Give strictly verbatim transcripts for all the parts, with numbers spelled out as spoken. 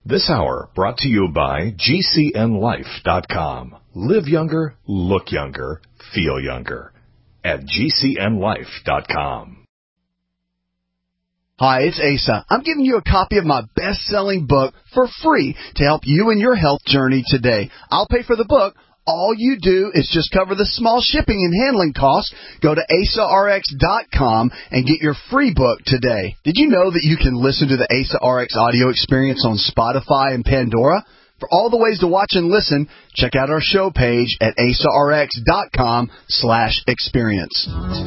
This hour brought to you by G C N life dot com. Live younger, look younger, feel younger at G C N life dot com. Hi, it's Asa. I'm giving you a copy of my best-selling book for free to help you in your health journey today. I'll pay for the book. All you do is just cover the small shipping and handling costs. Go to asa r x dot com and get your free book today. Did you know that you can listen to the Asa R X audio experience on Spotify and Pandora? For all the ways to watch and listen, check out our show page at asa r x dot com slash experience.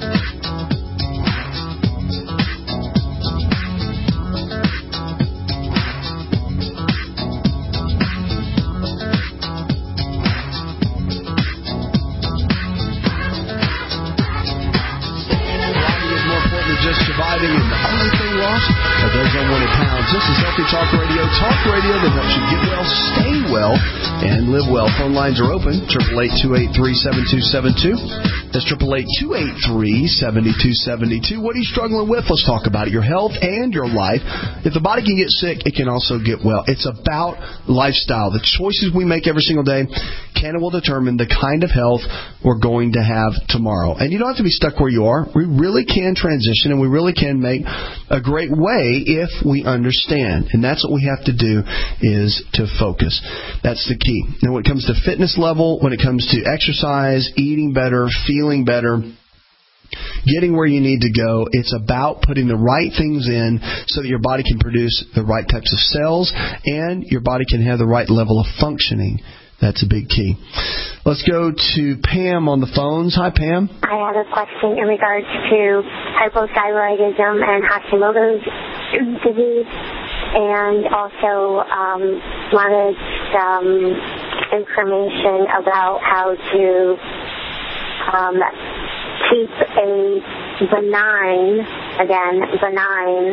Surviving and the only thing lost are those unwanted pounds. This is Healthy Talk Radio, talk radio that helps you get well, stay well, and live well. Phone lines are open, eight eight eight, two eight three, seven two seven two. That's eight eight eight, two eight three, seven two seven two. What are you struggling with? Let's talk about it. Your health and your life. If the body can get sick, it can also get well. It's about lifestyle. The choices we make every single day can and will determine the kind of health we're going to have tomorrow. And you don't have to be stuck where you are. We really can transition, and we really can make a great way if we understand. And that's what we have to do, is to focus. That's the key. Now, when it comes to fitness level, when it comes to exercise, eating better, feeling better, getting where you need to go, it's about putting the right things in so that your body can produce the right types of cells and your body can have the right level of functioning. That's a big key. Let's go to Pam on the phones. Hi, Pam. I have a question in regards to hypothyroidism and Hashimoto's disease, and also um, wanted some information about how to um, keep a benign, again, benign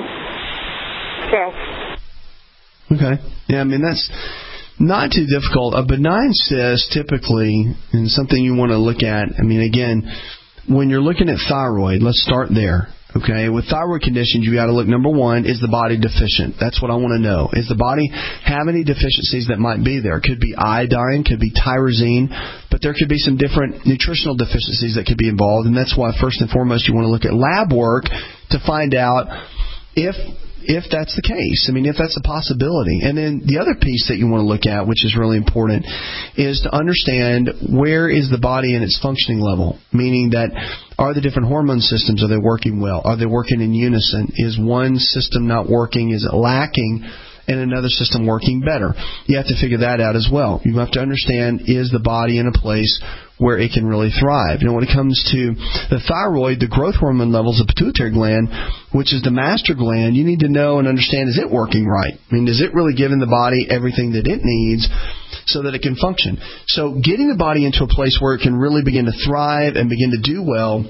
cyst. Okay. Yeah, I mean, that's not too difficult. A benign cyst, typically, and something you want to look at, I mean, again, when you're looking at thyroid, let's start there. Okay, with thyroid conditions, you got to look, number one, is the body deficient? That's what I want to know. Is the body have any deficiencies that might be there? Could be iodine, could be tyrosine, but there could be some different nutritional deficiencies that could be involved, and that's why, first and foremost, you want to look at lab work to find out if if that's the case. I mean, if that's a possibility. And then the other piece that you want to look at, which is really important, is to understand where is the body in its functioning level, meaning that are the different hormone systems, are they working well? Are they working in unison? Is one system not working? Is it lacking? And another system working better? You have to figure that out as well. You have to understand, is the body in a place where it can really thrive? You know, when it comes to the thyroid, the growth hormone levels of the pituitary gland, which is the master gland, you need to know and understand, is it working right? I mean, is it really giving the body everything that it needs so that it can function? So getting the body into a place where it can really begin to thrive and begin to do well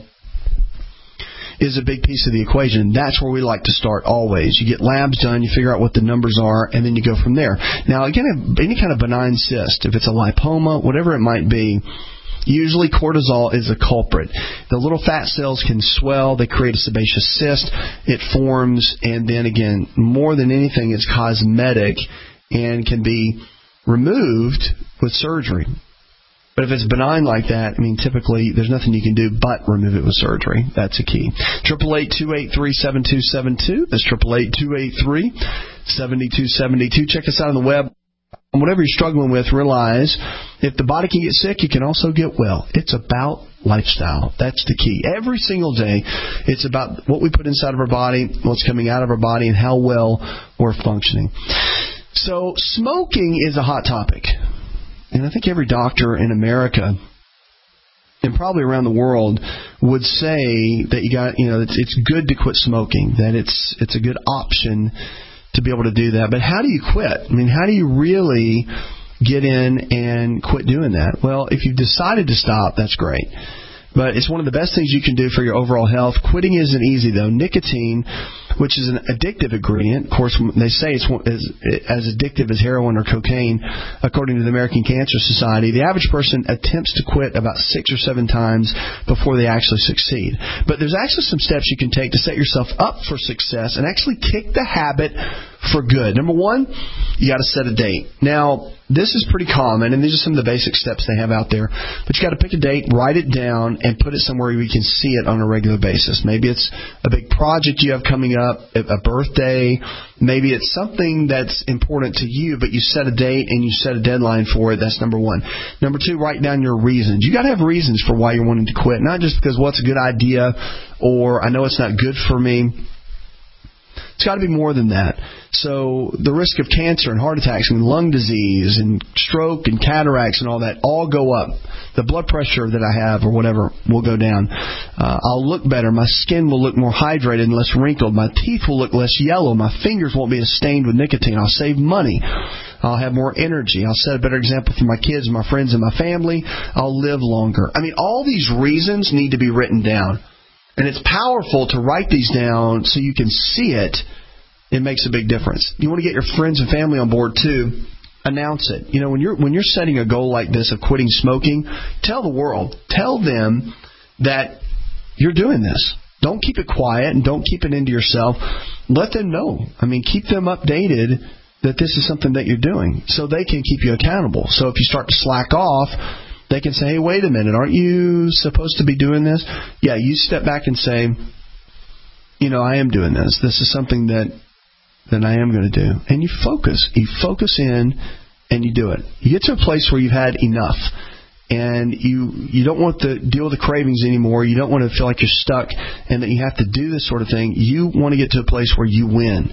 is a big piece of the equation. That's where we like to start always. You get labs done, you figure out what the numbers are, and then you go from there. Now, again, any kind of benign cyst, if it's a lipoma, whatever it might be, usually cortisol is a culprit. The little fat cells can swell. They create a sebaceous cyst. It forms, and then again, more than anything, it's cosmetic and can be removed with surgery. But if it's benign like that, I mean, typically there's nothing you can do but remove it with surgery. That's a key. eight eight eight, two eight three, seven two seven two. That's eight eight eight, two eight three, seven two seven two. Check us out on the web. Whatever you're struggling with, realize if the body can get sick, you can also get well. It's about lifestyle. That's the key. Every single day, it's about what we put inside of our body, what's coming out of our body, and how well we're functioning. So smoking is a hot topic. And I think every doctor in America and probably around the world would say that you got, you know, it's, it's good to quit smoking, that it's it's a good option to be able to do that. But how do you quit? I mean, how do you really get in and quit doing that? Well, if you've decided to stop, that's great. But it's one of the best things you can do for your overall health. Quitting isn't easy, though. Nicotine, which is an addictive ingredient, of course, they say it's as, as addictive as heroin or cocaine, according to the American Cancer Society. The average person attempts to quit about six or seven times before they actually succeed. But there's actually some steps you can take to set yourself up for success and actually kick the habit for good. Number one, you got to set a date. Now, this is pretty common, and these are some of the basic steps they have out there. But you got to pick a date, write it down, and put it somewhere where you can see it on a regular basis. Maybe it's a big project you have coming up, a birthday. Maybe it's something that's important to you, but you set a date and you set a deadline for it. That's number one. Number two, write down your reasons. You got to have reasons for why you're wanting to quit, not just because, well, it's a good idea or I know it's not good for me. It's got to be more than that. So the risk of cancer and heart attacks and lung disease and stroke and cataracts and all that all go up. The blood pressure that I have or whatever will go down. Uh, I'll look better. My skin will look more hydrated and less wrinkled. My teeth will look less yellow. My fingers won't be as stained with nicotine. I'll save money. I'll have more energy. I'll set a better example for my kids, my friends, and my family. I'll live longer. I mean, all these reasons need to be written down. And it's powerful to write these down so you can see it. It makes a big difference. You want to get your friends and family on board too. Announce it. You know, when you're when you're setting a goal like this of quitting smoking, tell the world. Tell them that you're doing this. Don't keep it quiet and don't keep it into yourself. Let them know. I mean, keep them updated that this is something that you're doing so they can keep you accountable. So if you start to slack off, they can say, hey, wait a minute, aren't you supposed to be doing this? Yeah, you step back and say, you know, I am doing this. This is something that, that I am going to do. And you focus. You focus in and you do it. You get to a place where you've had enough. And you you don't want to deal with the cravings anymore. You don't want to feel like you're stuck and that you have to do this sort of thing. You want to get to a place where you win.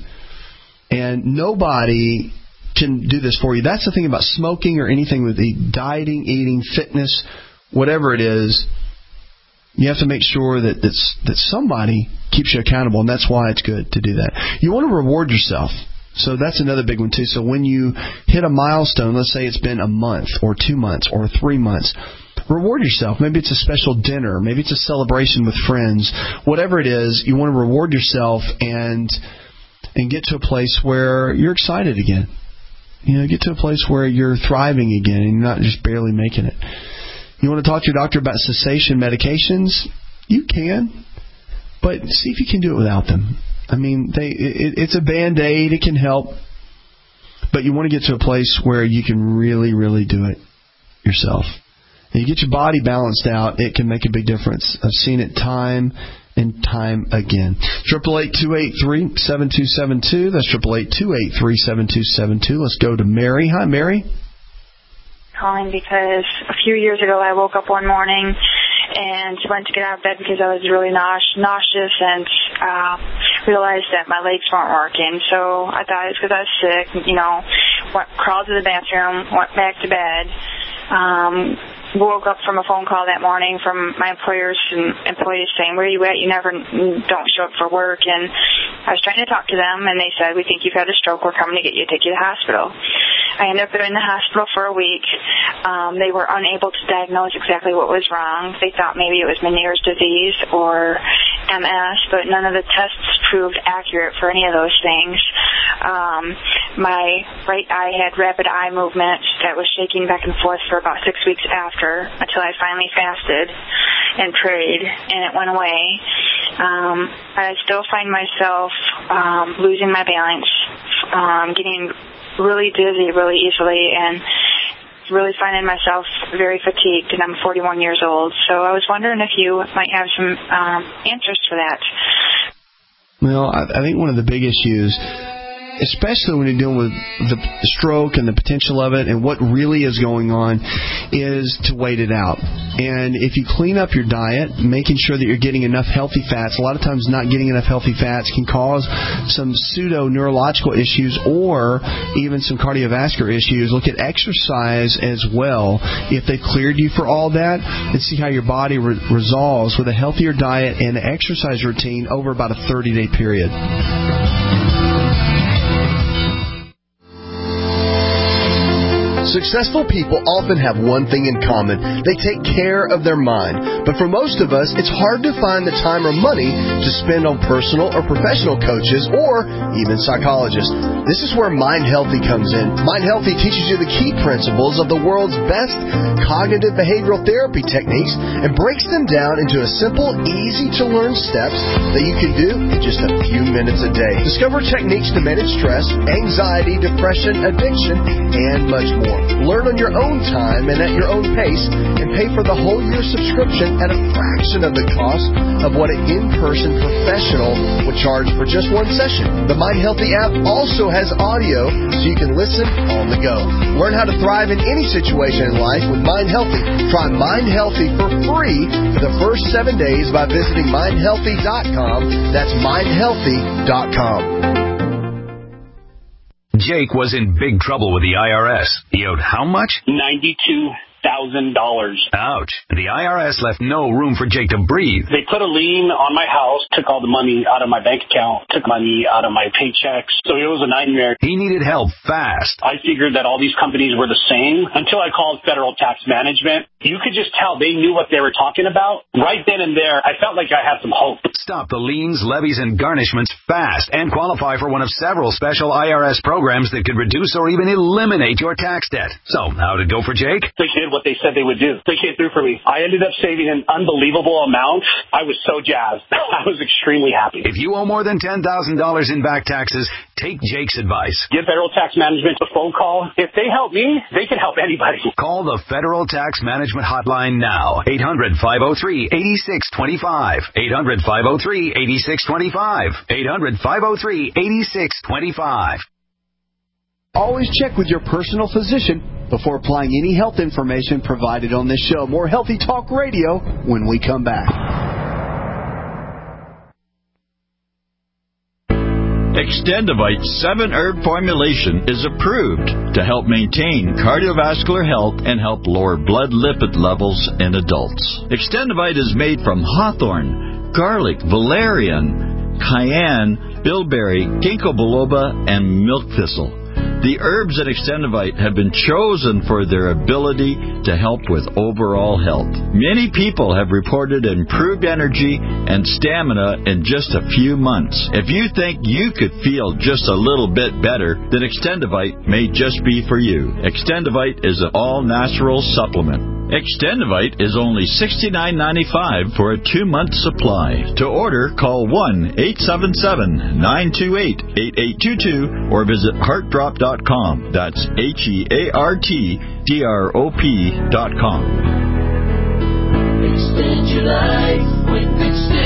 And nobody can do this for you. That's the thing about smoking or anything with the dieting, eating, fitness, whatever it is. You have to make sure that that's, that somebody keeps you accountable, and that's why it's good to do that. You want to reward yourself. So that's another big one, too. So when you hit a milestone, let's say it's been a month or two months or three months, reward yourself. Maybe it's a special dinner. Maybe it's a celebration with friends. Whatever it is, you want to reward yourself and and get to a place where you're excited again. You know, get to a place where you're thriving again and you're not just barely making it. You want to talk to your doctor about cessation medications? You can, but see if you can do it without them. I mean, they it, it's a Band-Aid. It can help, but you want to get to a place where you can really, really do it yourself. And you get your body balanced out, it can make a big difference. I've seen it time and time again. Triple eight two eight three seven two seven two. That's triple eight two eight three seven two seven two. Let's go to Mary. Hi, Mary. Calling because a few years ago I woke up one morning and went to get out of bed because I was really naus- nauseous and uh, realized that my legs weren't working. So I thought it was because I was sick. You know, went, crawled to the bathroom, went back to bed. Um, woke up from a phone call that morning from my employers and employees saying, where are you at? You never don't show up for work. And I was trying to talk to them, and they said, we think you've had a stroke. We're coming to get you, take you to the hospital. I ended up in the hospital for a week. Um, they were unable to diagnose exactly what was wrong. They thought maybe it was Meniere's disease or M S, but none of the tests proved accurate for any of those things. Um, my right eye had rapid eye movement that was shaking back and forth for about six weeks after until I finally fasted and prayed, and it went away. Um, I still find myself um, losing my balance, um, getting really dizzy really easily, and really finding myself very fatigued, and I'm forty-one years old. So I was wondering if you might have some um, answers for that. Well, I, I think one of the big issues, especially when you're dealing with the stroke and the potential of it and what really is going on, is to wait it out. And if you clean up your diet, making sure that you're getting enough healthy fats, a lot of times not getting enough healthy fats can cause some pseudo-neurological issues or even some cardiovascular issues. Look at exercise as well. If they cleared you for all that, and see how your body re- resolves with a healthier diet and exercise routine over about a thirty-day period. Successful people often have one thing in common. They take care of their mind. But for most of us, it's hard to find the time or money to spend on personal or professional coaches or even psychologists. This is where Mind Healthy comes in. Mind Healthy teaches you the key principles of the world's best cognitive behavioral therapy techniques and breaks them down into a simple, easy-to-learn steps that you can do in just a few minutes a day. Discover techniques to manage stress, anxiety, depression, addiction, and much more. Learn on your own time and at your own pace, and pay for the whole year subscription at a fraction of the cost of what an in-person professional would charge for just one session. The Mind Healthy app also has audio so you can listen on the go. Learn how to thrive in any situation in life with Mind Healthy. Try Mind Healthy for free for the first seven days by visiting mind healthy dot com. That's mind healthy dot com. Jake was in big trouble with the I R S. He owed how much? ninety-two thousand dollars. Ouch. The I R S left no room for Jake to breathe. They put a lien on my house, took all the money out of my bank account, took money out of my paychecks. So it was a nightmare. He needed help fast. I figured that all these companies were the same until I called Federal Tax Management. You could just tell they knew what they were talking about. Right then and there, I felt like I had some hope. Stop the liens, levies, and garnishments fast and qualify for one of several special I R S programs that could reduce or even eliminate your tax debt. So, how'd it go for Jake? They did what they said they would do. They came through for me. I ended up saving an unbelievable amount. I was so jazzed. I was extremely happy. If you owe more than ten thousand dollars in back taxes, take Jake's advice. Give Federal Tax Management a phone call. If they help me, they can help anybody. Call the Federal Tax Management Hotline now. eight hundred, five oh three, eight six two five. eight hundred, five oh three, eight six two five. eight hundred, five oh three, eight six two five. Always check with your personal physician before applying any health information provided on this show. More Healthy Talk Radio when we come back. Extendivite seven herb formulation is approved to help maintain cardiovascular health and help lower blood lipid levels in adults. Extendivite is made from hawthorn, garlic, valerian, cayenne, bilberry, ginkgo biloba, and milk thistle. The herbs in Extendivite have been chosen for their ability to help with overall health. Many people have reported improved energy and stamina in just a few months. If you think you could feel just a little bit better, then Extendivite may just be for you. Extendivite is an all-natural supplement. Extendivite is only sixty-nine ninety-five for a two-month supply. To order, call one eight seven seven, nine two eight, eight eight two two or visit heart drop dot com. That's H E A R T D R O P dot com. Extend your life with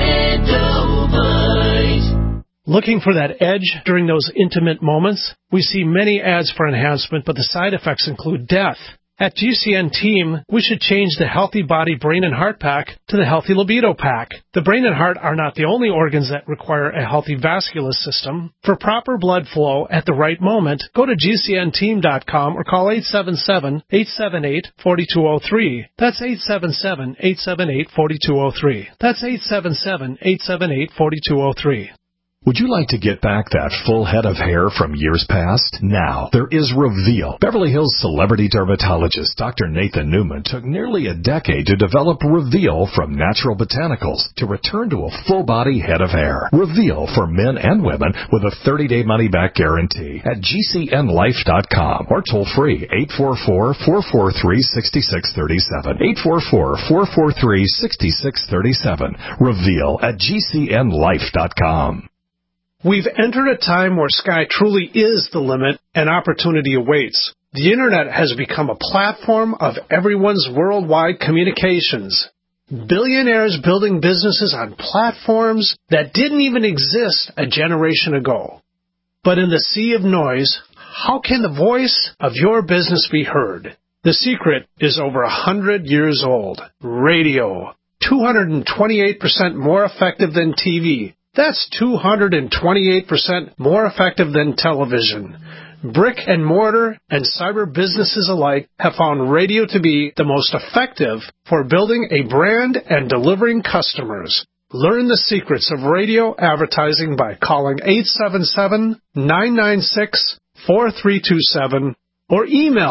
Extendivite. Looking for that edge during those intimate moments? We see many ads for enhancement, but the side effects include death. At G C N Team, we should change the Healthy Body, Brain, and Heart Pack to the Healthy Libido Pack. The brain and heart are not the only organs that require a healthy vascular system. For proper blood flow at the right moment, go to G C N team dot com or call eight seven seven, eight seven eight, four two zero three. That's eight seven seven, eight seven eight, four two zero three. That's eight seven seven, eight seven eight, four two zero three. Would you like to get back that full head of hair from years past? Now, there is Reveal. Beverly Hills celebrity dermatologist Doctor Nathan Newman took nearly a decade to develop Reveal from natural botanicals to return to a full-body head of hair. Reveal for men and women with a thirty-day money-back guarantee at G C N life dot com or toll-free eight four four, four four three, six six three seven. eight four four, four four three, six six three seven. Reveal at G C N life dot com. We've entered a time where sky truly is the limit and opportunity awaits. The Internet has become a platform of everyone's worldwide communications. Billionaires building businesses on platforms that didn't even exist a generation ago. But in the sea of noise, how can the voice of your business be heard? The secret is over a hundred years old. Radio. two hundred twenty-eight percent more effective than T V. That's two hundred twenty-eight percent more effective than television. Brick and mortar and cyber businesses alike have found radio to be the most effective for building a brand and delivering customers. Learn the secrets of radio advertising by calling eight seven seven, nine nine six, four three two seven or email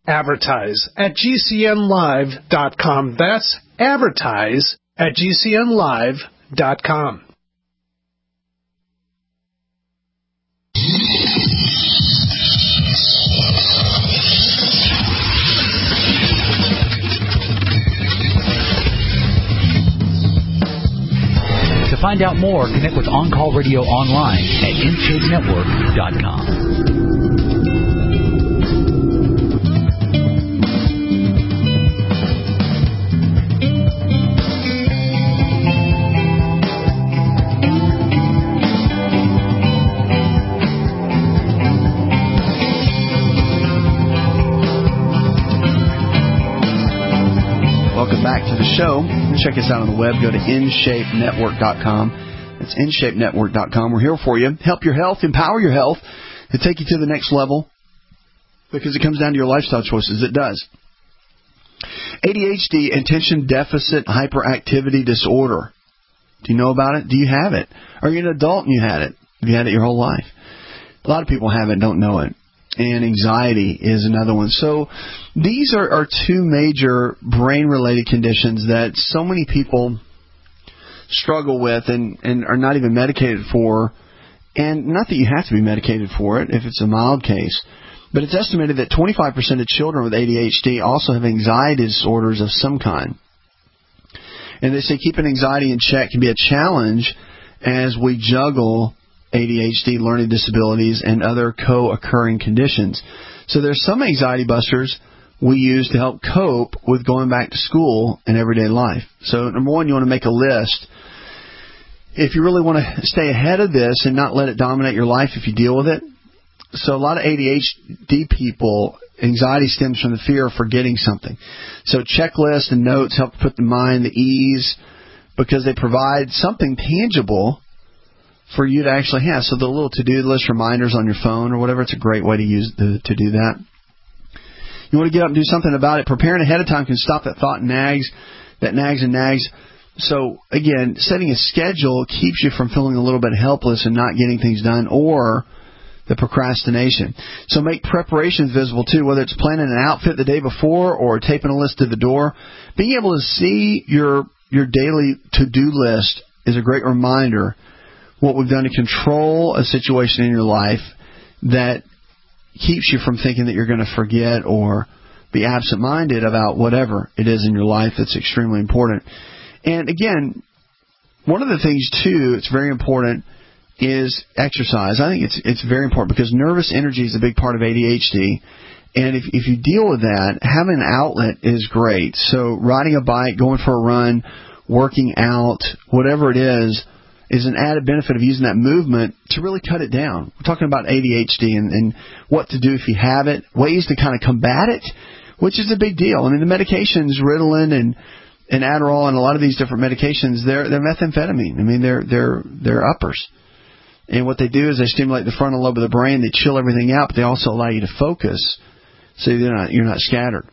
advertise at G C N live dot com. That's advertise at G C N live dot com. To find out more, connect with On Call Radio online at in shape network dot com. Back to the show. Check us out on the web. Go to in shape network dot com. That's in shape network dot com. We're here for you. Help your health, empower your health, to take you to the next level, because it comes down to your lifestyle choices. It does. A D H D, attention deficit hyperactivity disorder. Do you know about it? Do you have it? Are you an adult and you had it? Have you had it your whole life? A lot of people have it, don't know it. And anxiety is another one. So these are, are two major brain-related conditions that so many people struggle with and, and are not even medicated for. And not that you have to be medicated for it if it's a mild case, but it's estimated that twenty-five percent of children with A D H D also have anxiety disorders of some kind. And they say keeping anxiety in check can be a challenge as we juggle A D H D, learning disabilities, and other co-occurring conditions. So there's some anxiety busters we use to help cope with going back to school and everyday life. So number one, you want to make a list. If you really want to stay ahead of this and not let it dominate your life if you deal with it. So a lot of A D H D people, anxiety stems from the fear of forgetting something. So checklists and notes help put the mind at ease because they provide something tangible for you to actually have. So the little to-do list reminders on your phone or whatever, it's a great way to use the, to do that. You want to get up and do something about it. Preparing ahead of time can stop that thought nags, that nags and nags. So, again, setting a schedule keeps you from feeling a little bit helpless and not getting things done, or the procrastination. So make preparations visible, too, whether it's planning an outfit the day before or taping a list to the door. Being able to see your your daily to-do list is a great reminder what we've done to control a situation in your life that keeps you from thinking that you're going to forget or be absent-minded about whatever it is in your life that's extremely important. And again, one of the things, too, it's very important is exercise. I think it's it's very important because nervous energy is a big part of A D H D. And if, if you deal with that, having an outlet is great. So riding a bike, going for a run, working out, whatever it is, is an added benefit of using that movement to really cut it down. We're talking about A D H D and, and what to do if you have it, ways to kind of combat it, which is a big deal. I mean, the medications, Ritalin and, and Adderall and a lot of these different medications, they're, they're methamphetamine. I mean, they're, they're, they're uppers. And what they do is they stimulate the frontal lobe of the brain. They chill everything out, but they also allow you to focus so you're not, you're not scattered.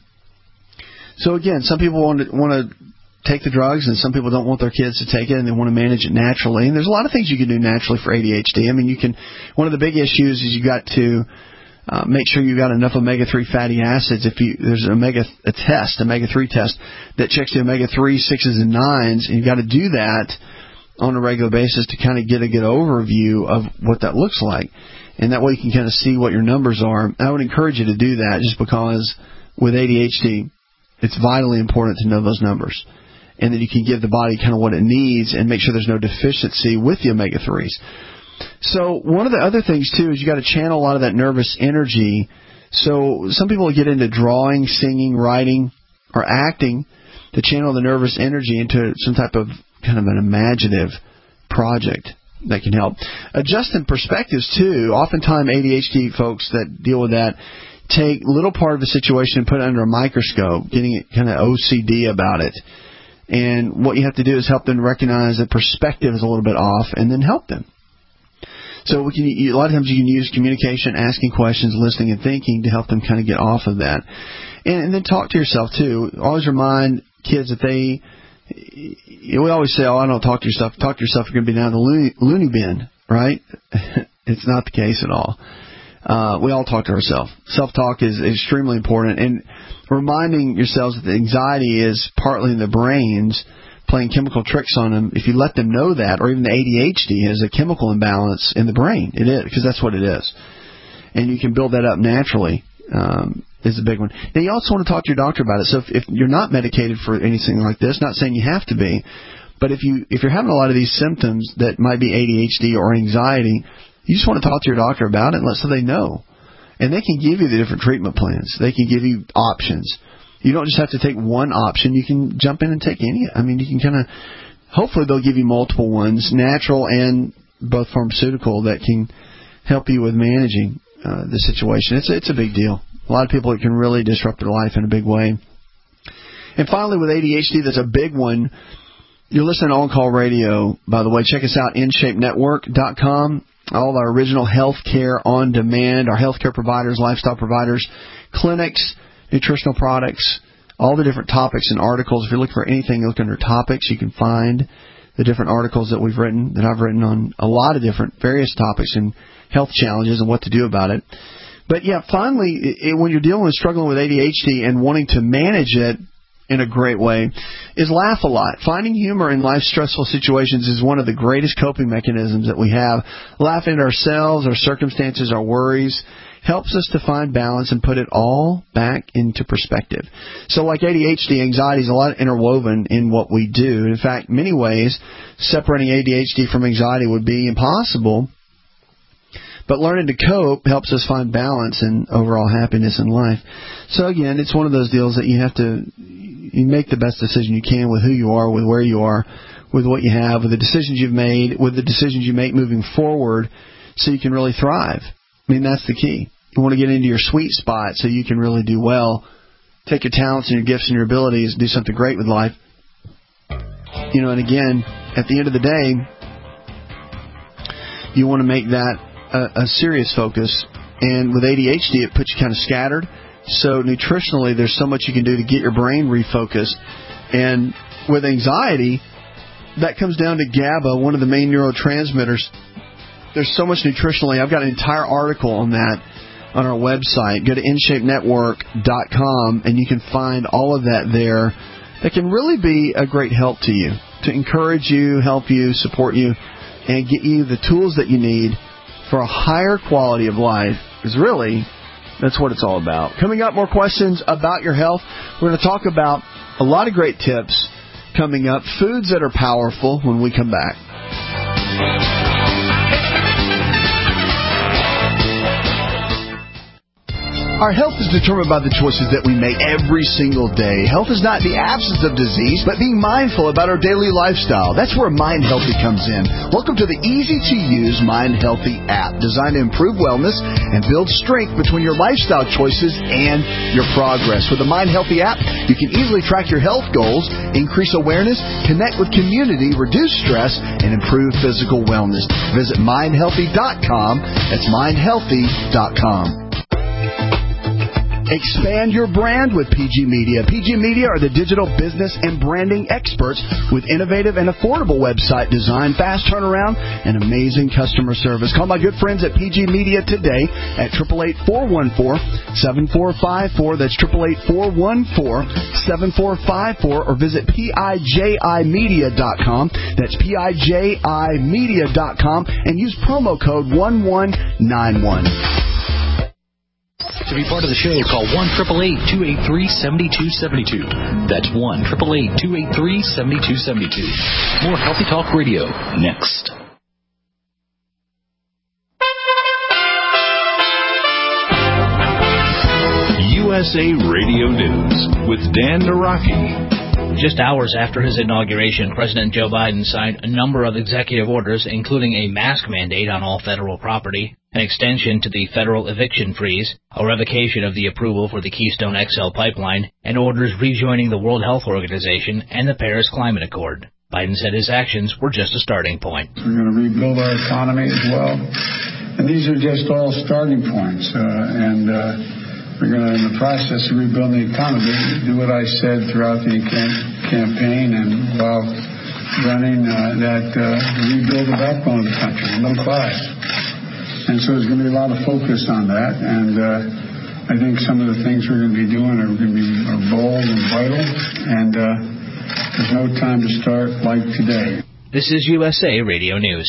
So, again, some people want to, want to take the drugs, and some people don't want their kids to take it, and they want to manage it naturally. And there's a lot of things you can do naturally for A D H D. I mean, you can. One of the big issues is you got to uh, make sure you got enough omega three fatty acids. If you there's an omega a test, omega three test that checks the omega three, sixes, and nines, and you got to do that on a regular basis to kind of get a good overview of what that looks like, and that way you can kind of see what your numbers are. I would encourage you to do that, just because with A D H D, it's vitally important to know those numbers, and that you can give the body kind of what it needs and make sure there's no deficiency with the omega threes. So one of the other things, too, is you got to channel a lot of that nervous energy. So some people get into drawing, singing, writing, or acting to channel the nervous energy into some type of kind of an imaginative project that can help. Adjusting perspectives, too. Oftentimes A D H D folks that deal with that take little part of a situation and put it under a microscope, getting it kind of O C D about it. And what you have to do is help them recognize that perspective is a little bit off, and then help them. So we can, a lot of times you can use communication, asking questions, listening, and thinking to help them kind of get off of that. And, and then talk to yourself, too. Always remind kids that they, we always say, oh, I don't talk to yourself. Talk to yourself, you're going to be down the loony, loony bin, right? It's not the case at all. uh, we all talk to ourselves. Self-talk is extremely important. And reminding yourselves that the anxiety is partly in the brains playing chemical tricks on them. If you let them know that, or even the A D H D is a chemical imbalance in the brain. It is, because that's what it is. And you can build that up naturally. Um, is a big one. Now, you also want to talk to your doctor about it. So if, if you're not medicated for anything like this, not saying you have to be, but if you if you're having a lot of these symptoms that might be A D H D or anxiety, you just want to talk to your doctor about it and let so they know. And they can give you the different treatment plans. They can give you options. You don't just have to take one option. You can jump in and take any. I mean, you can kind of, hopefully they'll give you multiple ones, natural and both pharmaceutical, that can help you with managing uh, the situation. It's, it's a big deal. A lot of people, it can really disrupt their life in a big way. And finally, with A D H D, that's a big one. You're listening to On Call Radio, by the way. Check us out, in shape network dot com. All of our original health care on demand, our healthcare providers, lifestyle providers, clinics, nutritional products, all the different topics and articles. If you're looking for anything, look under topics. You can find the different articles that we've written, that I've written on a lot of different various topics and health challenges and what to do about it. But, yeah, finally, it, when you're dealing with struggling with A D H D and wanting to manage it in a great way, is laugh a lot. Finding humor in life's stressful situations is one of the greatest coping mechanisms that we have. Laughing at ourselves, our circumstances, our worries, helps us to find balance and put it all back into perspective. So like A D H D, anxiety is a lot interwoven in what we do. In fact, in many ways, separating A D H D from anxiety would be impossible. But learning to cope helps us find balance and overall happiness in life. So again, it's one of those deals that you have to you make the best decision you can with who you are, with where you are, with what you have, with the decisions you've made, with the decisions you make moving forward, so you can really thrive. I mean, that's the key. You want to get into your sweet spot so you can really do well. Take your talents and your gifts and your abilities and do something great with life. You know, and again, at the end of the day, you want to make that a, a serious focus. And with A D H D, it puts you kind of scattered. So nutritionally, there's so much you can do to get your brain refocused. And with anxiety, that comes down to GABA, one of the main neurotransmitters. There's so much nutritionally. I've got an entire article on that on our website. Go to in shape network dot com, and you can find all of that there. That can really be a great help to you, to encourage you, help you, support you, and get you the tools that you need for a higher quality of life. Because really, that's what it's all about. Coming up, more questions about your health. We're going to talk about a lot of great tips coming up, foods that are powerful, when we come back. Our health is determined by the choices that we make every single day. Health is not the absence of disease, but being mindful about our daily lifestyle. That's where Mind Healthy comes in. Welcome to the easy-to-use Mind Healthy app, designed to improve wellness and build strength between your lifestyle choices and your progress. With the Mind Healthy app, you can easily track your health goals, increase awareness, connect with community, reduce stress, and improve physical wellness. Visit mind healthy dot com. That's mind healthy dot com. Expand your brand with P G Media. P G Media are the digital business and branding experts with innovative and affordable website design, fast turnaround, and amazing customer service. Call my good friends at P G Media today at eight eight eight, four one four, seven four five four. That's eight eight eight, four one four, seven four five four. Or visit P I J I media dot com. That's P I J I media dot com. And use promo code one one nine one. To be part of the show, call one eight eight eight, two eight three, seven two seven two. That's one eight eight eight, two eight three, seven two seven two. More Healthy Talk Radio next. U S A Radio News with Dan Naraki. Just hours after his inauguration, President Joe Biden signed a number of executive orders, including a mask mandate on all federal property, an extension to the federal eviction freeze, a revocation of the approval for the Keystone X L pipeline, and orders rejoining the World Health Organization and the Paris Climate Accord. Biden said his actions were just a starting point. We're going to rebuild our economy as well. And these are just all starting points. Uh, and uh, we're going to, in the process of rebuilding the economy, do what I said throughout the cam- campaign and while running, uh, that uh, rebuild the backbone of the country, the middle class. And so there's going to be a lot of focus on that. And uh, I think some of the things we're going to be doing are going to be are bold and vital. And uh, there's no time to start like today. This is U S A Radio News.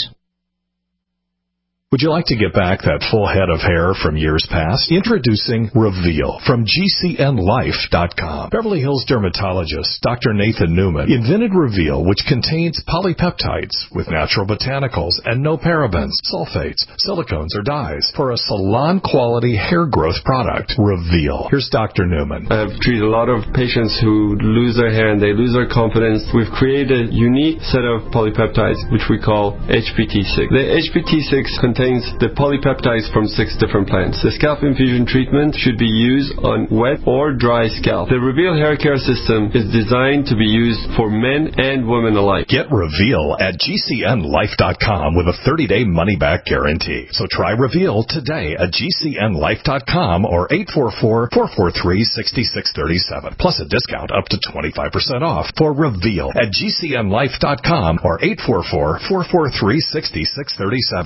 Would you like to get back that full head of hair from years past? Introducing Reveal from G C N life dot com. Beverly Hills dermatologist Doctor Nathan Newman invented Reveal, which contains polypeptides with natural botanicals and no parabens, sulfates, silicones, or dyes for a salon-quality hair growth product. Reveal. Here's Doctor Newman. I've treated a lot of patients who lose their hair and they lose their confidence. We've created a unique set of polypeptides, which we call H P T six. The H P T six contains the polypeptides from six different plants. The scalp infusion treatment should be used on wet or dry scalp. The Reveal hair care system is designed to be used for men and women alike. Get Reveal at G C N life dot com with a thirty-day money-back guarantee. So try Reveal today at G C N life dot com or eight four four, four four three, six six three seven. Plus a discount up to twenty-five percent off for Reveal at G C N life dot com or eight four four, four four three, six six three seven.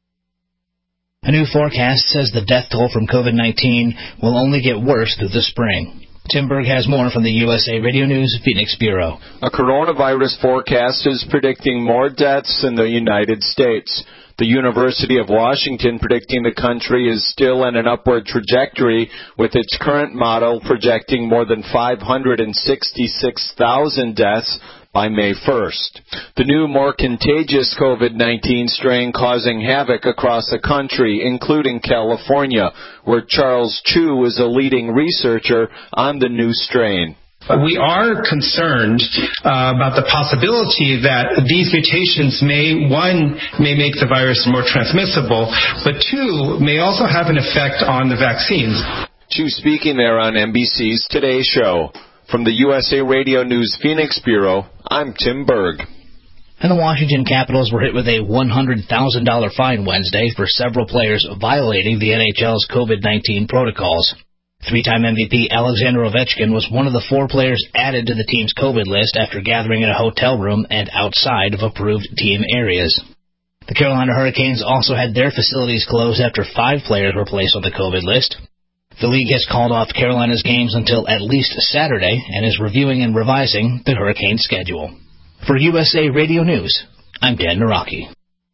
A new forecast says the death toll from COVID nineteen will only get worse through the spring. Tim Berg has more from the U S A Radio News Phoenix Bureau. A coronavirus forecast is predicting more deaths in the United States. The University of Washington predicting the country is still in an upward trajectory, with its current model projecting more than five hundred sixty-six thousand deaths by May first. The new, more contagious COVID nineteen strain causing havoc across the country, including California, where Charles Chu is a leading researcher on the new strain. We are concerned uh, about the possibility that these mutations may, one, may make the virus more transmissible, but two, may also have an effect on the vaccines. Chu speaking there on N B C's Today Show. From the U S A Radio News Phoenix Bureau, I'm Tim Berg. And the Washington Capitals were hit with a one hundred thousand dollars fine Wednesday for several players violating the N H L's COVID nineteen protocols. Three-time M V P Alexander Ovechkin was one of the four players added to the team's COVID list after gathering in a hotel room and outside of approved team areas. The Carolina Hurricanes also had their facilities closed after five players were placed on the COVID list. The league has called off Carolina's games until at least Saturday and is reviewing and revising the Hurricane schedule. For U S A Radio News, I'm Dan Naraki.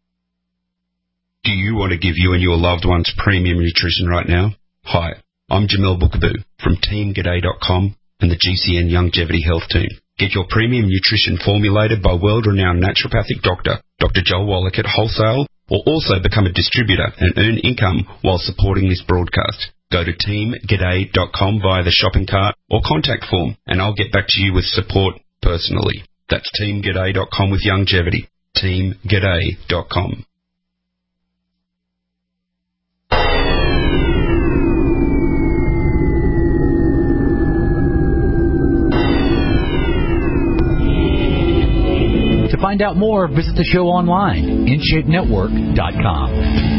Do you want to give you and your loved ones premium nutrition right now? Hi, I'm Jamil Bookaboo from Team G'day dot com and the G C N Longevity Health Team. Get your premium nutrition formulated by world-renowned naturopathic doctor, Doctor Joel Wallach at wholesale, or also become a distributor and earn income while supporting this broadcast. Go to Team G'day dot com via the shopping cart or contact form, and I'll get back to you with support personally. That's Team G'day dot com with longevity. Team G'day dot com. To find out more, visit the show online, in shape network dot com.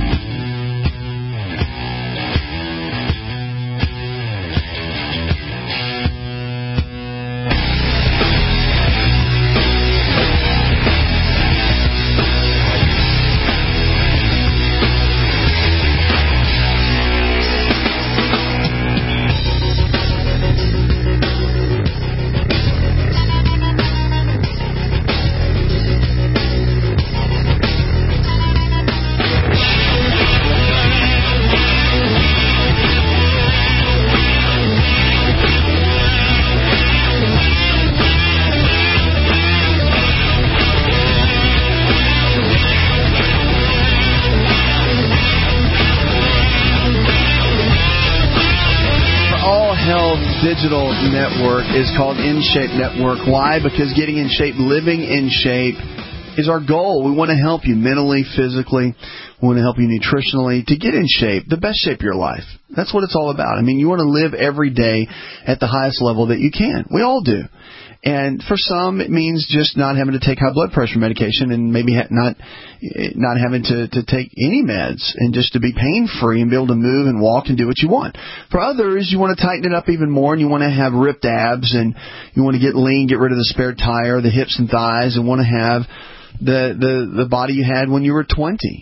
Digital network is called In Shape Network. Why? Because getting in shape, living in shape is our goal. We want to help you mentally, physically. We want to help you nutritionally to get in shape, the best shape of your life. That's what it's all about. I mean, you want to live every day at the highest level that you can. We all do. And for some, it means just not having to take high blood pressure medication and maybe not not having to, to take any meds and just to be pain-free and be able to move and walk and do what you want. For others, you want to tighten it up even more and you want to have ripped abs and you want to get lean, get rid of the spare tire, the hips and thighs, and want to have the, the, the body you had when you were twenty.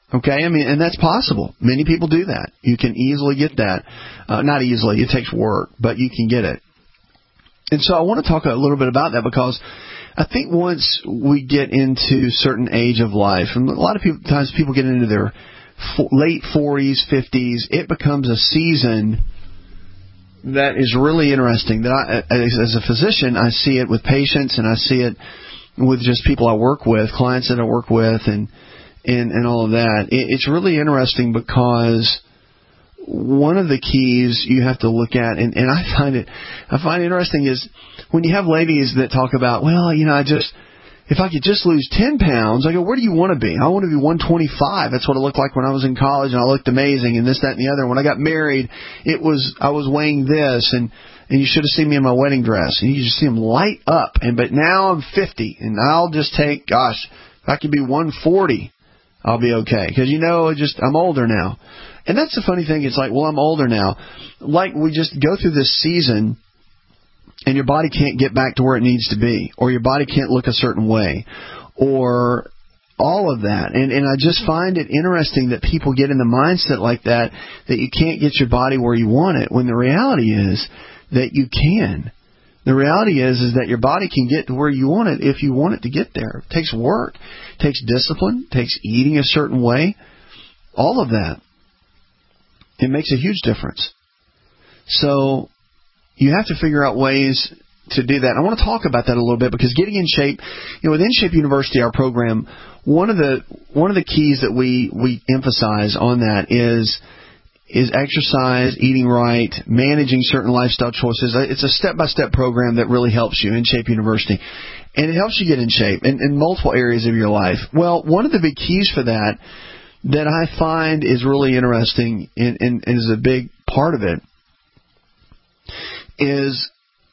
Okay, I mean, and that's possible. Many people do that. You can easily get that. Uh, not easily, it takes work, but you can get it. And so I want to talk a little bit about that because I think once we get into a certain age of life, and a lot of people, times people get into their late forties, fifties, it becomes a season that is really interesting. That I, as a physician, I see it with patients, and I see it with just people I work with, clients that I work with, and and, and all of that. It, it's really interesting because one of the keys you have to look at, and, and I find it, I find it interesting, is when you have ladies that talk about, well, you know, I just, if I could just lose ten pounds, I go, where do you want to be? I want to be one twenty-five. That's what it looked like when I was in college, and I looked amazing, and this, that, and the other. When I got married, it was, I was weighing this, and, and you should have seen me in my wedding dress, and you just see them light up. And but now I'm fifty, and I'll just take, gosh, if I could be one forty, I'll be okay. Because, you know, just I'm older now. And that's the funny thing. It's like, well, I'm older now. Like, we just go through this season, and your body can't get back to where it needs to be, or your body can't look a certain way, or all of that. And and I just find it interesting that people get in the mindset like that, that you can't get your body where you want it, when the reality is that you can. The reality is is that your body can get to where you want it if you want it to get there. It takes work, it takes discipline, it takes eating a certain way, all of that. It makes a huge difference. So you have to figure out ways to do that. I want to talk about that a little bit, because getting in shape, you know, with InShape University, our program, one of the one of the keys that we, we emphasize on that is is exercise, eating right, managing certain lifestyle choices. It's a step-by-step program that really helps you, InShape University. And it helps you get in shape in, in multiple areas of your life. Well, one of the big keys for that that I find is really interesting and, and, and is a big part of it is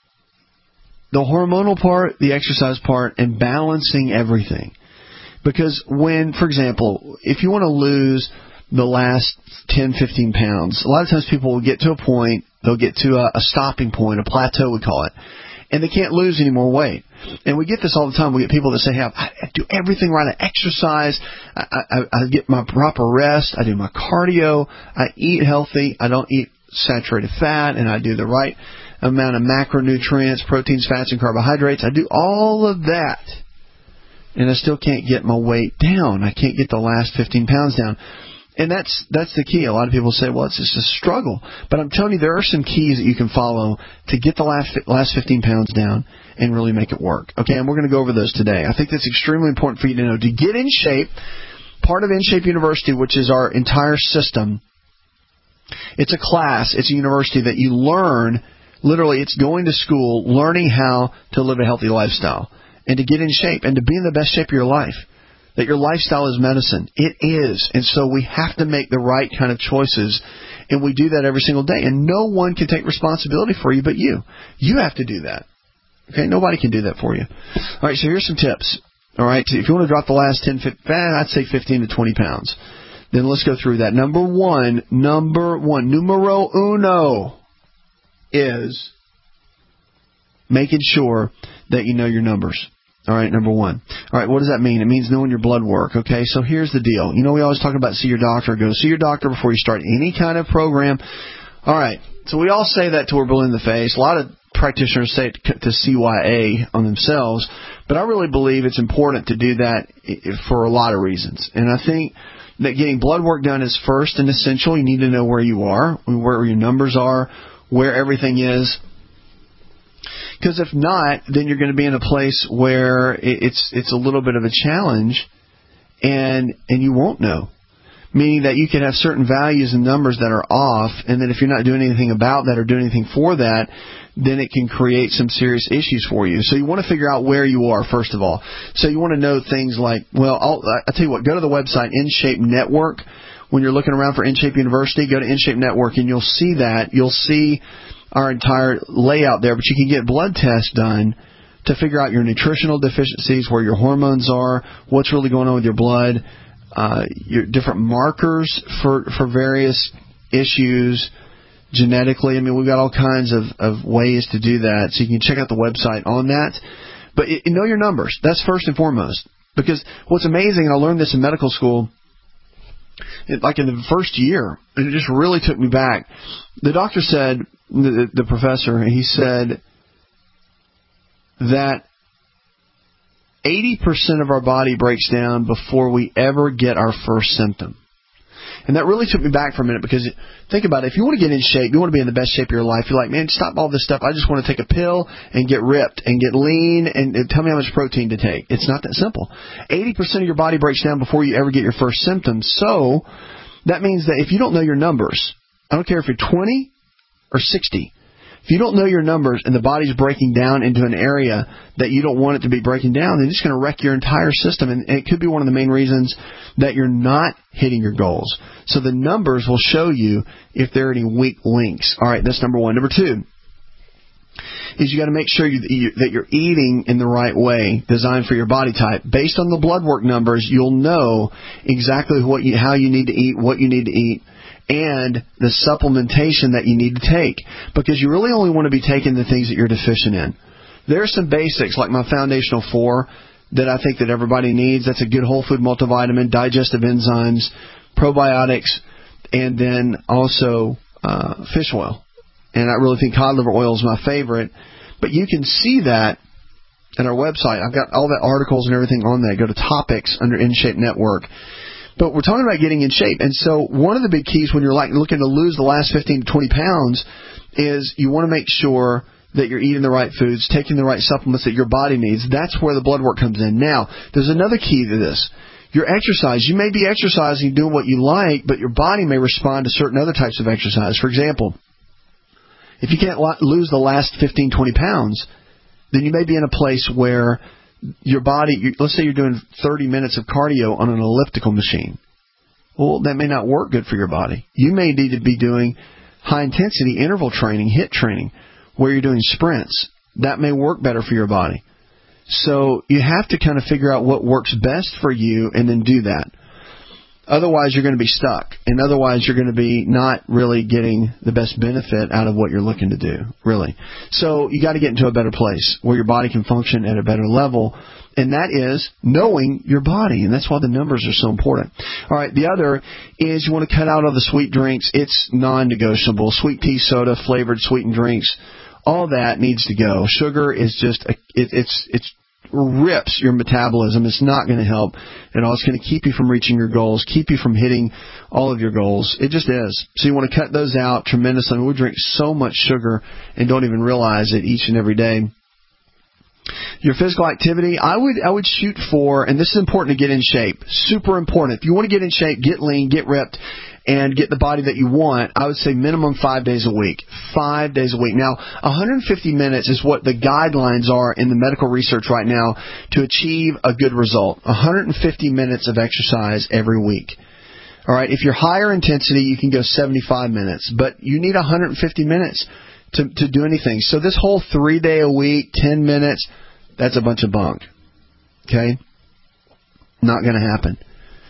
the hormonal part, the exercise part, and balancing everything. Because when, for example, if you want to lose the last ten, fifteen pounds, a lot of times people will get to a point, they'll get to a, a stopping point, a plateau we call it, and they can't lose any more weight. And we get this all the time. We get people that say, hey, I, I do everything right. I exercise, I, I, I get my proper rest, I do my cardio, I eat healthy, I don't eat saturated fat, and I do the right amount of macronutrients, proteins, fats, and carbohydrates. I do all of that, and I still can't get my weight down. I can't get the last fifteen pounds down. And that's that's the key. A lot of people say, well, it's just a struggle. But I'm telling you, there are some keys that you can follow to get the last last fifteen pounds down and really make it work. Okay, and we're going to go over those today. I think that's extremely important for you to know. To get in shape, part of InShape University, which is our entire system, it's a class, it's a university that you learn, literally it's going to school, learning how to live a healthy lifestyle and to get in shape and to be in the best shape of your life. That your lifestyle is medicine. It is. And so we have to make the right kind of choices. And we do that every single day. And no one can take responsibility for you but you. You have to do that. Okay? Nobody can do that for you. All right, so here's some tips. All right, so if you want to drop the last ten, fifteen, I'd say fifteen to twenty pounds. Then let's go through that. Number one, number one, numero uno is making sure that you know your numbers. All right, number one. All right, what does that mean? It means knowing your blood work, okay? So here's the deal. You know, we always talk about see your doctor. Go see your doctor before you start any kind of program. All right, so we all say that till we're blue in the face. A lot of practitioners say it to C Y A on themselves, but I really believe it's important to do that for a lot of reasons. And I think that getting blood work done is first and essential. You need to know where you are, where your numbers are, where everything is. Because if not, then you're going to be in a place where it's it's a little bit of a challenge, and and you won't know. Meaning that you could have certain values and numbers that are off, and then if you're not doing anything about that or doing anything for that, then it can create some serious issues for you. So you want to figure out where you are, first of all. So you want to know things like, well, I'll, I'll tell you what, go to the website InShape Network. When you're looking around for InShape University, go to InShape Network, and you'll see that. You'll see our entire layout there, but you can get blood tests done to figure out your nutritional deficiencies, where your hormones are, what's really going on with your blood, uh, your different markers for, for various issues genetically. I mean, we've got all kinds of, of ways to do that, so you can check out the website on that. But it, know your numbers. That's first and foremost. Because what's amazing, and I learned this in medical school, it, like in the first year, it just really took me back. The doctor said, the, the professor, he said that eighty percent of our body breaks down before we ever get our first symptom. And that really took me back for a minute, because think about it. If you want to get in shape, you want to be in the best shape of your life, you're like, man, stop all this stuff. I just want to take a pill and get ripped and get lean and, and tell me how much protein to take. It's not that simple. eighty percent of your body breaks down before you ever get your first symptoms. So that means that if you don't know your numbers, I don't care if you're twenty or sixty, if you don't know your numbers and the body's breaking down into an area that you don't want it to be breaking down, then it's going to wreck your entire system. And it could be one of the main reasons that you're not hitting your goals. So the numbers will show you if there are any weak links. All right, that's number one. Number two is you got to make sure you, you, that you're eating in the right way, designed for your body type. Based on the blood work numbers, you'll know exactly what you, how you need to eat, what you need to eat, and the supplementation that you need to take, because you really only want to be taking the things that you're deficient in. There are some basics, like my Foundational Four, that I think that everybody needs. That's a good whole food multivitamin, digestive enzymes, probiotics, and then also uh, fish oil. And I really think cod liver oil is my favorite. But you can see that at our website. I've got all the articles and everything on there. Go to topics under InShape Network. But we're talking about getting in shape. And so one of the big keys when you're like looking to lose the last fifteen to twenty pounds is you want to make sure that you're eating the right foods, taking the right supplements that your body needs. That's where the blood work comes in. Now, there's another key to this. Your exercise. You may be exercising, doing what you like, but your body may respond to certain other types of exercise. For example, if you can't lose the last fifteen, twenty pounds, then you may be in a place where your body, let's say you're doing thirty minutes of cardio on an elliptical machine. Well, that may not work good for your body. You may need to be doing high-intensity interval training, HIIT training, where you're doing sprints. That may work better for your body. So you have to kind of figure out what works best for you and then do that. Otherwise, you're going to be stuck. And otherwise, you're going to be not really getting the best benefit out of what you're looking to do, really. So you got to get into a better place where your body can function at a better level. And that is knowing your body. And that's why the numbers are so important. All right. The other is you want to cut out all the sweet drinks. It's non-negotiable. Sweet tea, soda, flavored sweetened drinks. All that needs to go. Sugar is just, a, it, it's, it's, rips your metabolism. It's not going to help at all. It's going to keep you from reaching your goals, keep you from hitting all of your goals. It just is. So you want to cut those out tremendously. I mean, we drink so much sugar and don't even realize it each and every day. Your physical activity, I would I would shoot for, and this is important to get in shape, super important. If you want to get in shape, get lean, get ripped, and get the body that you want, I would say minimum five days a week. Five days a week. Now, one hundred fifty minutes is what the guidelines are in the medical research right now to achieve a good result. one hundred fifty minutes of exercise every week. All right, if you're higher intensity, you can go seventy-five minutes, but you need one hundred fifty minutes to, to do anything. So this whole three day a week, ten minutes, that's a bunch of bunk. Okay? Not going to happen.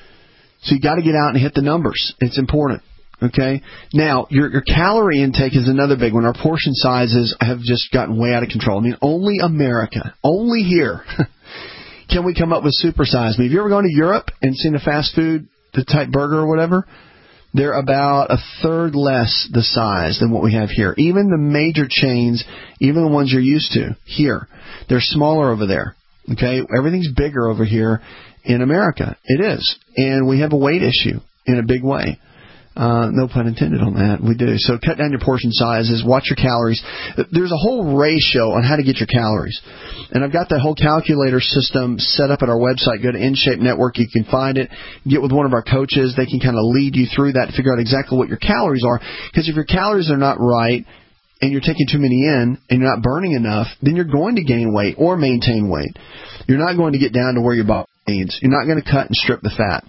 So you got to get out and hit the numbers. It's important. Okay? Now, your, your calorie intake is another big one. Our portion sizes have just gotten way out of control. I mean, only America, only here can we come up with supersize. I mean, have you ever gone to Europe and seen a fast food, the type burger or whatever? They're about a third less the size than what we have here. Even the major chains, even the ones you're used to here, they're smaller over there. Okay? Everything's bigger over here in America. It is. And we have a weight issue in a big way. Uh, no pun intended on that. We do. So cut down your portion sizes. Watch your calories. There's a whole ratio on how to get your calories. And I've got the whole calculator system set up at our website. Go to InShape Network. You can find it. Get with one of our coaches. They can kind of lead you through that to figure out exactly what your calories are. Because if your calories are not right and you're taking too many in and you're not burning enough, then you're going to gain weight or maintain weight. You're not going to get down to where your body needs. You're not going to cut and strip the fat.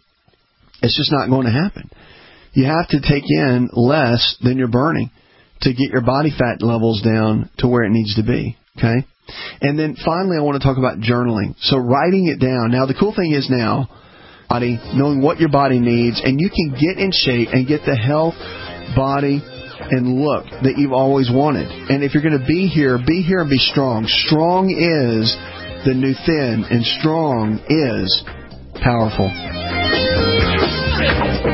It's just not going to happen. You have to take in less than you're burning to get your body fat levels down to where it needs to be. Okay? And then finally, I want to talk about journaling. So writing it down. Now, the cool thing is now, body, knowing what your body needs, and you can get in shape and get the health, body, and look that you've always wanted. And if you're going to be here, be here and be strong. Strong is the new thin, and strong is powerful.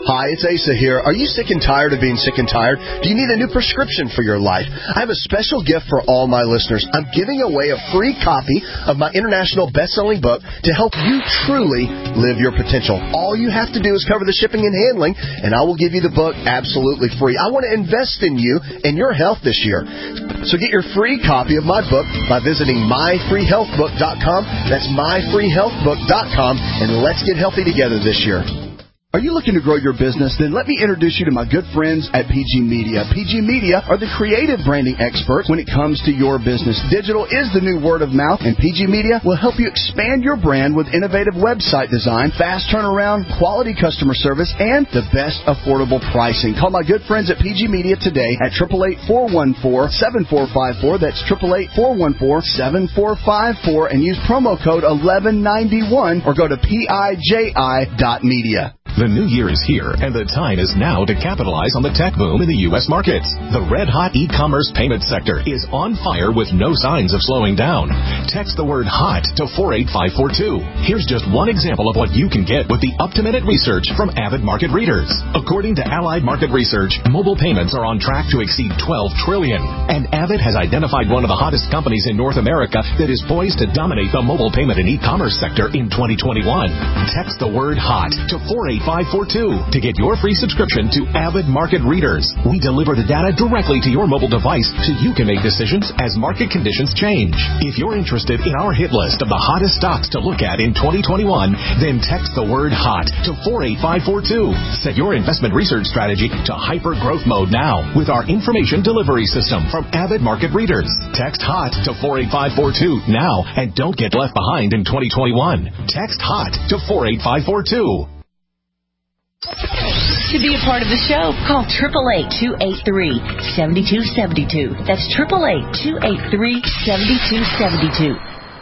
Hi, it's Asa here. Are you sick and tired of being sick and tired? Do you need a new prescription for your life? I have a special gift for all my listeners. I'm giving away a free copy of my international best-selling book to help you truly live your potential. All you have to do is cover the shipping and handling, and I will give you the book absolutely free. I want to invest in you and your health this year. So get your free copy of my book by visiting my free health book dot com. That's my free health book dot com, and let's get healthy together this year. Are you looking to grow your business? Then let me introduce you to my good friends at P G Media. P G Media are the creative branding experts when it comes to your business. Digital is the new word of mouth, and P G Media will help you expand your brand with innovative website design, fast turnaround, quality customer service, and the best affordable pricing. Call my good friends at P G Media today at eight eight eight, four one four, seven four five four. That's eight eight eight, four one four, seven four five four, and use promo code eleven ninety-one or go to P I J I dot media. The new year is here, and the time is now to capitalize on the tech boom in the U S markets. The red-hot e-commerce payment sector is on fire with no signs of slowing down. Text the word HOT to four eight five four two. Here's just one example of what you can get with the up-to-minute research from Avid Market Readers. According to Allied Market Research, mobile payments are on track to exceed twelve trillion dollars, and Avid has identified one of the hottest companies in North America that is poised to dominate the mobile payment and e-commerce sector in twenty twenty-one. Text the word HOT to four eight five four two to get your free subscription to Avid Market Readers. We deliver the data directly to your mobile device so you can make decisions as market conditions change. If you're interested in our hit list of the hottest stocks to look at in twenty twenty-one, then text the word HOT to four eight five four two. Set your investment research strategy to hyper growth mode now with our information delivery system from Avid Market Readers. Text HOT to four eight five four two now and don't get left behind in twenty twenty-one. Text HOT to four eight five four two. To be a part of the show, call eight eight eight, two eight three, seven two seven two. That's eight eight eight, two eight three, seven two seven two.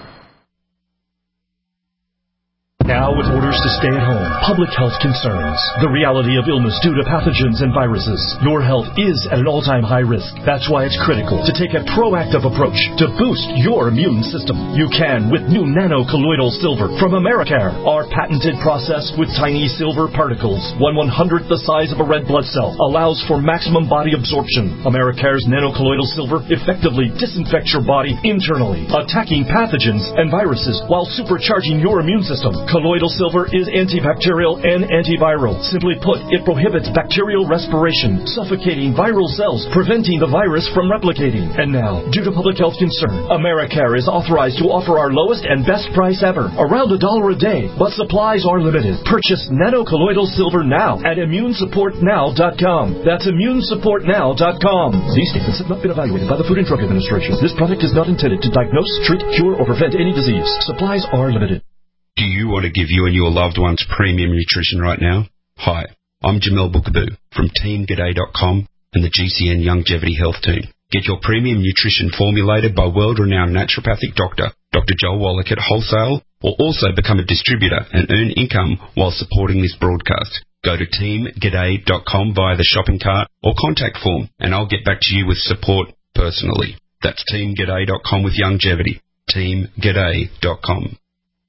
Now with orders to stay at home, public health concerns, the reality of illness due to pathogens and viruses, your health is at an all-time high risk. That's why it's critical to take a proactive approach to boost your immune system. You can with new nano-colloidal silver from Americare. Our patented process with tiny silver particles, one one hundredth the size of a red blood cell, allows for maximum body absorption. Americare's nano-colloidal silver effectively disinfects your body internally, attacking pathogens and viruses while supercharging your immune system. Colloidal silver is antibacterial and antiviral. Simply put, it prohibits bacterial respiration, suffocating viral cells, preventing the virus from replicating. And now, due to public health concern, Americare is authorized to offer our lowest and best price ever, around a dollar a day, but supplies are limited. Purchase nano-colloidal silver now at immune support now dot com. That's immune support now dot com. These statements have not been evaluated by the Food and Drug Administration. This product is not intended to diagnose, treat, cure, or prevent any disease. Supplies are limited. Do you want to give you and your loved ones premium nutrition right now? Hi, I'm Jamel Bookaboo from Team G'day dot com and the G C N Longevity Health Team. Get your premium nutrition formulated by world-renowned naturopathic doctor, Doctor Joel Wallach at wholesale, or also become a distributor and earn income while supporting this broadcast. Go to Team G'day dot com via the shopping cart or contact form, and I'll get back to you with support personally. That's Team G'day dot com with Longevity. Team G'day dot com.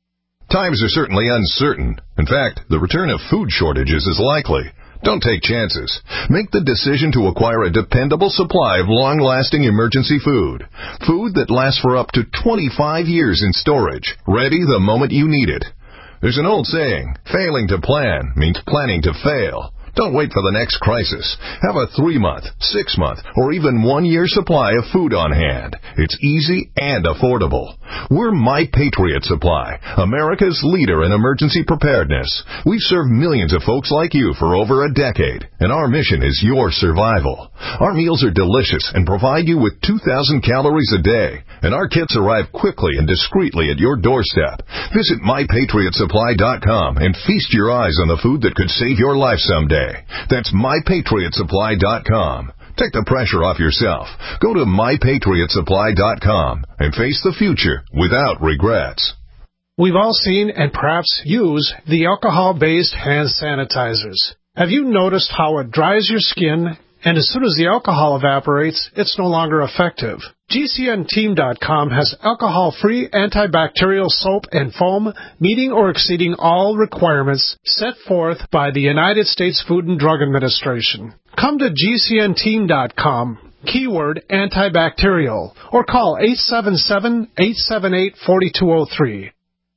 Times are certainly uncertain. In fact, the return of food shortages is likely. Don't take chances. Make the decision to acquire a dependable supply of long-lasting emergency food. Food that lasts for up to twenty-five years in storage, ready the moment you need it. There's an old saying, failing to plan means planning to fail. Don't wait for the next crisis. Have a three-month, six-month, or even one-year supply of food on hand. It's easy and affordable. We're My Patriot Supply, America's leader in emergency preparedness. We've served millions of folks like you for over a decade, and our mission is your survival. Our meals are delicious and provide you with two thousand calories a day, and our kits arrive quickly and discreetly at your doorstep. Visit my patriot supply dot com and feast your eyes on the food that could save your life someday. That's my patriot supply dot com. Take the pressure off yourself. Go to my patriot supply dot com and face the future without regrets. We've all seen and perhaps use the alcohol-based hand sanitizers. Have you noticed how it dries your skin and as soon as the alcohol evaporates, it's no longer effective. G C N team dot com has alcohol-free antibacterial soap and foam meeting or exceeding all requirements set forth by the United States Food and Drug Administration. Come to G C N team dot com, keyword antibacterial, or call eight seven seven, eight seven eight, four two zero three.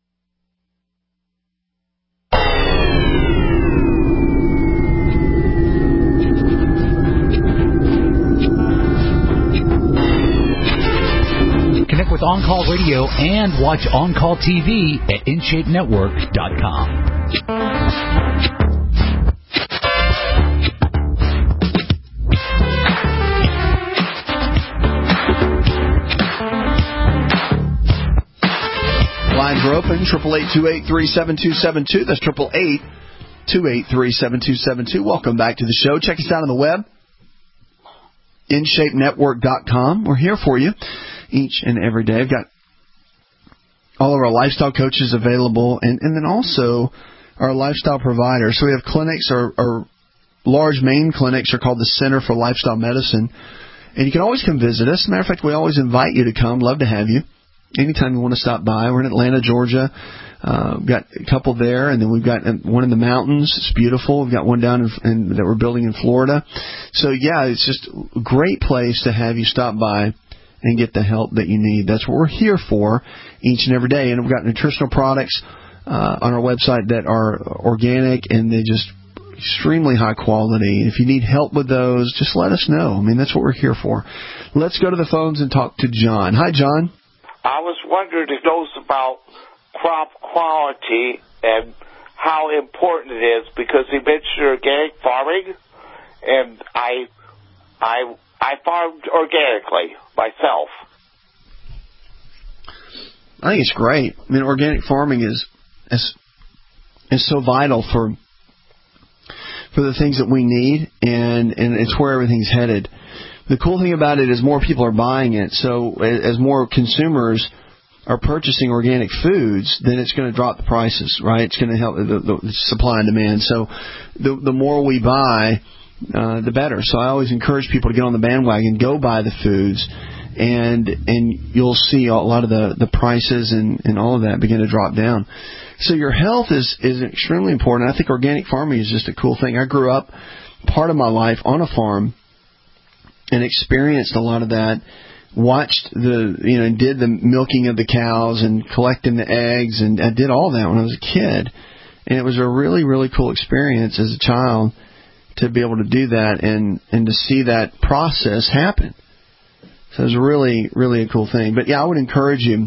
Connect with On Call Radio and watch On Call T V at in shape network dot com. Lines are open, triple eight, two eight three, seven two seven two. That's triple eight, two eight three, seven two seven two. Welcome back to the show. Check us out on the web, in shape network dot com. We're here for you each and every day. I've got all of our lifestyle coaches available, and, and then also our lifestyle providers. So we have clinics, our, our large main clinics are called the Center for Lifestyle Medicine, and you can always come visit us. As a matter of fact, we always invite you to come. Love to have you. Anytime you want to stop by. We're in Atlanta, Georgia. Uh, we've got a couple there, and then we've got one in the mountains. It's beautiful. We've got one down in, in, that we're building in Florida. So, yeah, it's just a great place to have you stop by and get the help that you need. That's what we're here for each and every day. And we've got nutritional products uh, on our website that are organic, and they just extremely high quality. If you need help with those, just let us know. I mean, that's what we're here for. Let's go to the phones and talk to John. Hi, John. I was wondering if those about crop quality and how important it is, because he mentioned organic farming, and I, I, I farmed organically myself. I think it's great. I mean, organic farming is is is so vital for for the things that we need, and and it's where everything's headed. The cool thing about it is more people are buying it. So as more consumers are purchasing organic foods, then it's going to drop the prices, right? It's going to help the, the supply and demand. So the the more we buy, uh, the better. So I always encourage people to get on the bandwagon, go buy the foods, and and you'll see a lot of the, the prices and, and all of that begin to drop down. So your health is, is extremely important. I think organic farming is just a cool thing. I grew up part of my life on a farm and experienced a lot of that, watched the, you know, did the milking of the cows and collecting the eggs, and I did all that when I was a kid. And it was a really, really cool experience as a child to be able to do that and, and to see that process happen. So it was really, really a cool thing. But, yeah, I would encourage you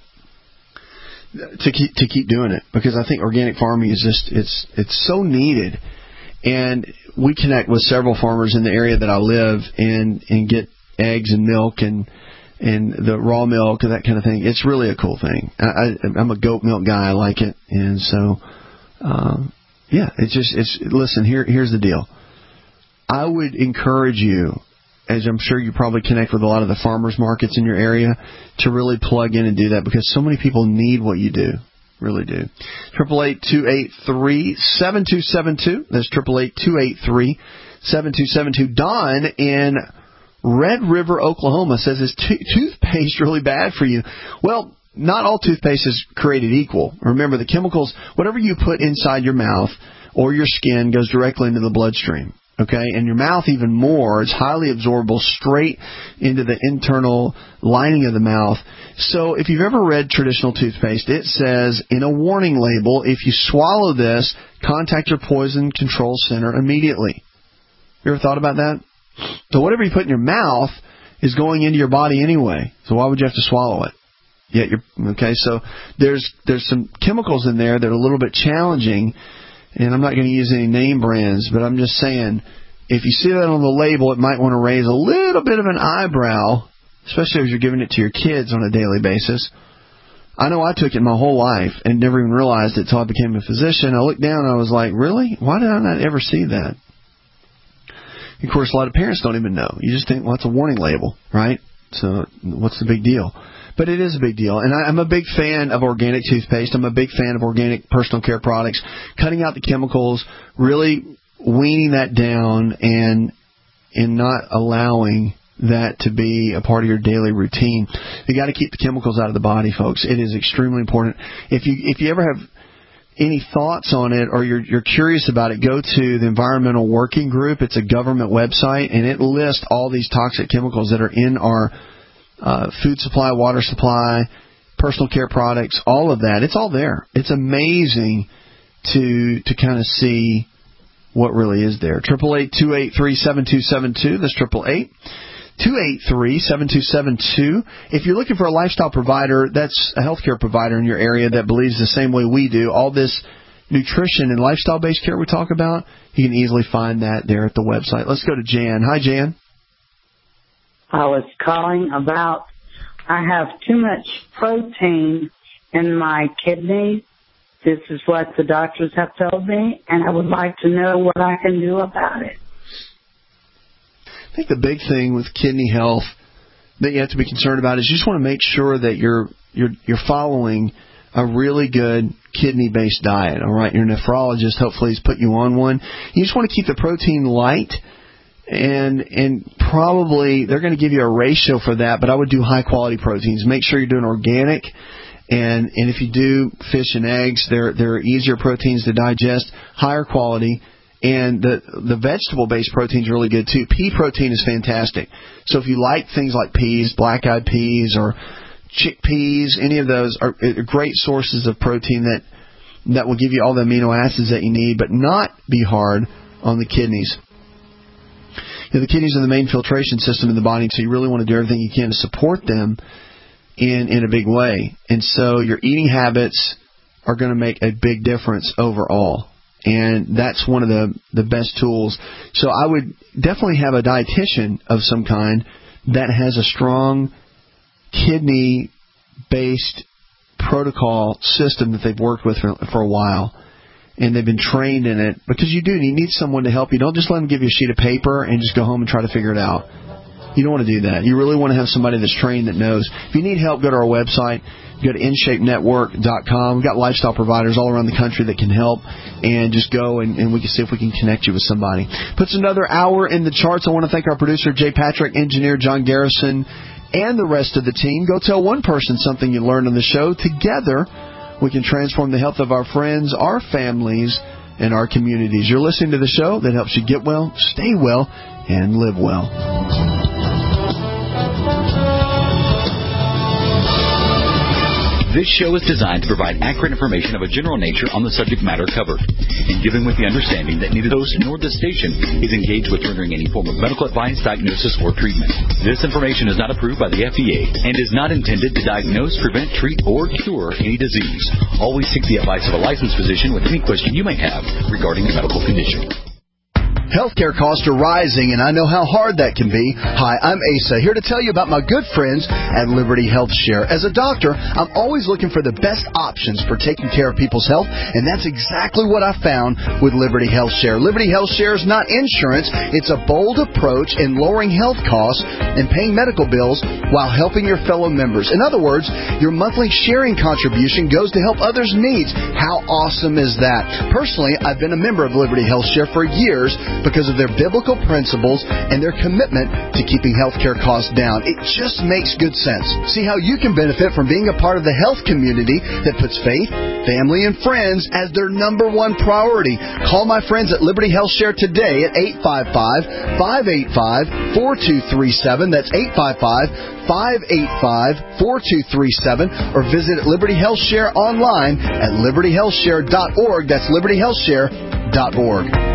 to keep, to keep doing it, because I think organic farming is just, it's it's so needed. And we connect with several farmers in the area that I live and, and get eggs and milk and and the raw milk and that kind of thing. It's really a cool thing. I, I, I'm a goat milk guy. I like it. And so, um, yeah, it's just, it's, listen, here here's the deal. I would encourage you, as I'm sure you probably connect with a lot of the farmers markets in your area, to really plug in and do that, because so many people need what you do. Really do. Triple eight two eight three seven two seven two. That's triple eight two eight three seven two seven two. Don in Red River, Oklahoma, says, "Is t- toothpaste really bad for you?" Well, not all toothpaste is created equal. Remember, the chemicals, whatever you put inside your mouth or your skin, goes directly into the bloodstream. Okay, and your mouth even more. It's highly absorbable straight into the internal lining of the mouth. So if you've ever read traditional toothpaste, it says in a warning label, if you swallow this, contact your poison control center immediately. You ever thought about that? So whatever you put in your mouth is going into your body anyway. So why would you have to swallow it? Yet you're, okay, so there's there's some chemicals in there that are a little bit challenging. And I'm not going to use any name brands, but I'm just saying, if you see that on the label, it might want to raise a little bit of an eyebrow, especially if you're giving it to your kids on a daily basis. I know I took it my whole life and never even realized it until I became a physician. I looked down and I was like, really? Why did I not ever see that? Of course, a lot of parents don't even know. You just think, well, it's a warning label, right? So what's the big deal? But it is a big deal. And I, I'm a big fan of organic toothpaste. I'm a big fan of organic personal care products, cutting out the chemicals, really weaning that down, and in not allowing that to be a part of your daily routine. You got to keep the chemicals out of the body, folks. It is extremely important. If you if you ever have any thoughts on it or you're, you're curious about it, go to the Environmental Working Group. It's a government website, and it lists all these toxic chemicals that are in our uh, food supply, water supply, personal care products, all of that. It's all there. It's amazing to to kind of see what really is there. eight eight eight, two eight three, seven two seven two. That's eight eight eight, two eight three, seven two seven two. If you're looking for a lifestyle provider, that's a healthcare provider in your area that believes the same way we do, all this nutrition and lifestyle-based care we talk about, you can easily find that there at the website. Let's go to Jan. Hi, Jan. I was calling about I have too much protein in my kidneys. This is what the doctors have told me, and I would like to know what I can do about it. I think the big thing with kidney health that you have to be concerned about is you just want to make sure that you're you're you're following a really good kidney-based diet. All right, your nephrologist hopefully has put you on one. You just want to keep the protein light, and and probably they're going to give you a ratio for that. But I would do high-quality proteins. Make sure you're doing organic, and and if you do fish and eggs, they're they're easier proteins to digest, higher quality. And the the vegetable-based protein is really good, too. Pea protein is fantastic. So if you like things like peas, black-eyed peas, or chickpeas, any of those are great sources of protein that, that will give you all the amino acids that you need, but not be hard on the kidneys. You know, the kidneys are the main filtration system in the body, so you really want to do everything you can to support them in, in a big way. And so your eating habits are going to make a big difference overall. And that's one of the, the best tools. So I would definitely have a dietitian of some kind that has a strong kidney-based protocol system that they've worked with for, for a while. And they've been trained in it. Because you do, you need someone to help you. Don't just let them give you a sheet of paper and just go home and try to figure it out. You don't want to do that. You really want to have somebody that's trained that knows. If you need help, go to our website. Go to in shape network dot com. We've got lifestyle providers all around the country that can help. And just go and, and we can see if we can connect you with somebody. Puts another hour in the charts. I want to thank our producer, Jay Patrick, engineer John Garrison, and the rest of the team. Go tell one person something you learned on the show. Together, we can transform the health of our friends, our families, and our communities. You're listening to the show that helps you get well, stay well, and live well. This show is designed to provide accurate information of a general nature on the subject matter covered, and given with the understanding that neither the host nor the station is engaged with rendering any form of medical advice, diagnosis, or treatment. This information is not approved by the F D A and is not intended to diagnose, prevent, treat, or cure any disease. Always seek the advice of a licensed physician with any question you may have regarding a medical condition. Healthcare costs are rising, and I know how hard that can be. Hi, I'm Asa, here to tell you about my good friends at Liberty Health Share. As a doctor, I'm always looking for the best options for taking care of people's health, and that's exactly what I found with Liberty Health Share. Liberty Health Share is not insurance. It's a bold approach in lowering health costs and paying medical bills while helping your fellow members. In other words, your monthly sharing contribution goes to help others' needs. How awesome is that? Personally, I've been a member of Liberty Health Share for years, because of their biblical principles and their commitment to keeping healthcare costs down. It just makes good sense. See how you can benefit from being a part of the health community that puts faith, family, and friends as their number one priority. Call my friends at Liberty Health Share today at eight five five, five eight five, four two three seven. That's eight five five, five eight five, four two three seven. Or visit Liberty Health Share online at liberty health share dot org. That's liberty health share dot org.